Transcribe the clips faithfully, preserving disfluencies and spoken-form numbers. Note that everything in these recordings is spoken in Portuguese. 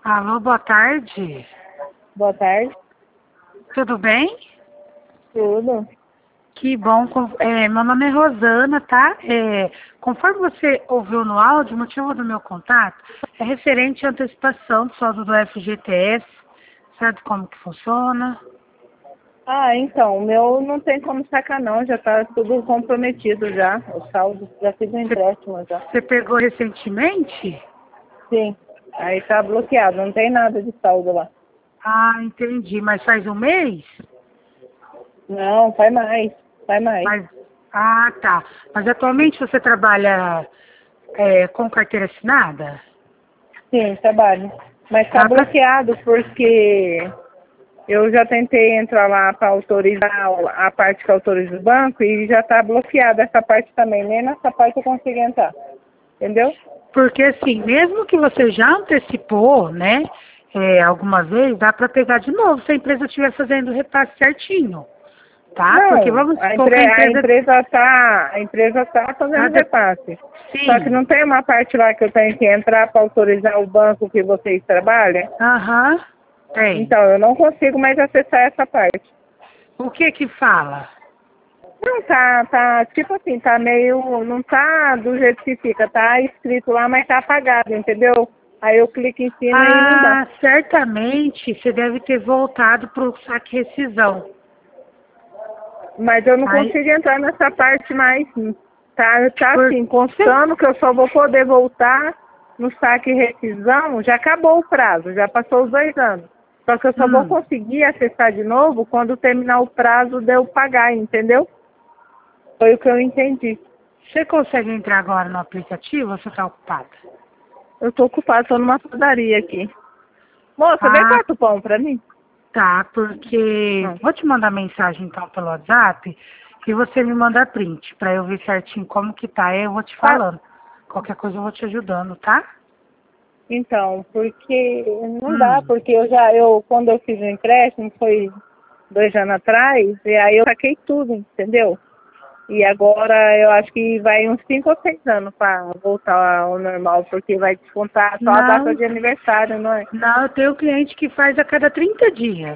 Alô, boa tarde. Boa tarde. Tudo bem? Tudo? Que bom. com- é, meu nome é Rosana, tá? É, conforme você ouviu no áudio, o motivo do meu contato é referente à antecipação do saldo do F G T S. Sabe como que funciona? Ah, então, o meu não tem como sacar não, já tá tudo comprometido já. O saldo já fiz um Você, empréstimo já. você pegou recentemente? Sim. Aí tá bloqueado, não tem nada de saldo lá. Ah, entendi. Mas faz um mês? Não, faz mais. Faz mais. Mas, ah, tá. Mas atualmente você trabalha é, com carteira assinada? Sim, trabalho. Mas tá Tá, pra- bloqueado porque eu já tentei entrar lá para autorizar a parte que autoriza o banco e já tá bloqueada essa parte também. Nem nessa parte eu consigo entrar. Entendeu? Porque assim, mesmo que você já antecipou, né, é, alguma vez, dá para pegar de novo se a empresa estiver fazendo o repasse certinho, tá? Porque Não, vamos a, supor que a empre a empresa empresa tá, a empresa tá tá fazendo de... repasse. Só que Sim, não tem uma parte lá que eu tenho que entrar para autorizar o banco que vocês trabalham. aham, tem. Então, eu não consigo mais acessar essa parte. O que que fala? Não tá, tá, tipo assim, tá meio, não tá do jeito que fica, tá escrito lá, mas tá apagado, entendeu? Aí eu clico em cima e não dá. Ah, certamente você deve ter voltado para o saque rescisão. Mas eu não Aí, consigo entrar nessa parte mais. Tá, tá por... assim, constando que eu só vou poder voltar no saque e rescisão, já acabou o prazo, já passou os dois anos. Só que eu só vou Hum, conseguir acessar de novo quando terminar o prazo de eu pagar, entendeu? Foi o que eu entendi. você consegue entrar agora no aplicativo ou você está ocupada? Eu tô ocupada, tô numa padaria aqui. Moça, vem Ah, corta o pão pra mim. tá, porque Não. vou te mandar mensagem então pelo WhatsApp e você me manda print pra eu ver certinho como que tá. Aí eu vou te Tá. falando. Qualquer coisa eu vou te ajudando, tá? Então, porque não dá, Hum. porque eu já, eu, quando eu fiz o empréstimo, foi dois anos atrás, e aí eu saquei tudo, entendeu? E agora eu acho que vai uns cinco ou seis anos para voltar ao normal, porque vai descontar só a data Não, de aniversário, não é? não, eu tenho cliente que faz a cada trinta dias.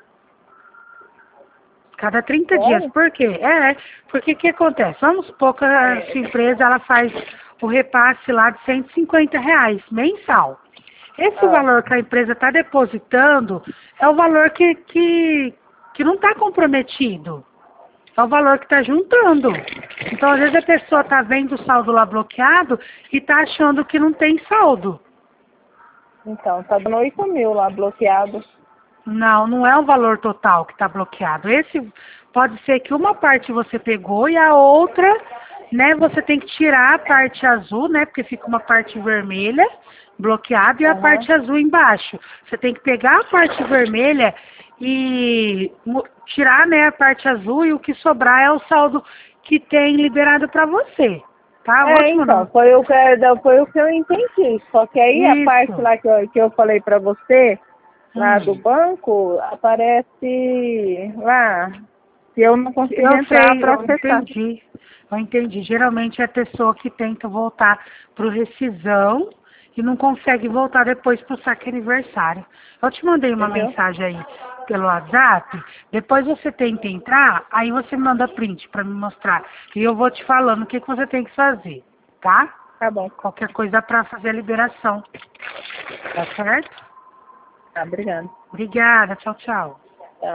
Cada trinta dias. Como? Por quê? É, porque o que acontece? Vamos supor que a sua empresa ela faz o repasse lá de cento e cinquenta reais mensal. Esse Ah, valor que a empresa está depositando é o valor que, que, que não está comprometido. É o valor que está juntando. Então, às vezes, a pessoa está vendo o saldo lá bloqueado e está achando que não tem saldo. então, tá dando oito mil lá bloqueado. Não, não é o valor total que está bloqueado. Esse pode ser que uma parte você pegou e a outra, né, você tem que tirar a parte azul, né, porque fica uma parte vermelha bloqueada e a Aham. parte azul embaixo. Você tem que pegar a parte vermelha e mu- tirar, né, a parte azul e o que sobrar é o saldo que tem liberado para você, tá? Vou É, te então, mandar. foi o, que, foi o que eu entendi. Só que aí a parte Isso. lá que eu, que eu falei pra você, lá do Hum. banco, aparece lá, se eu não consigo Eu entrar sei, para eu acessar. entendi. Eu entendi. Geralmente é a pessoa que tenta voltar para o rescisão e não consegue voltar depois para o saque aniversário. Eu te mandei uma Entendeu? mensagem aí pelo WhatsApp, depois você tenta entrar, aí você me manda print para me mostrar. E eu vou te falando o que, que você tem que fazer, tá? Tá bom. Qualquer coisa para fazer a liberação. Tá certo? Tá, obrigada. Obrigada, tchau, tchau.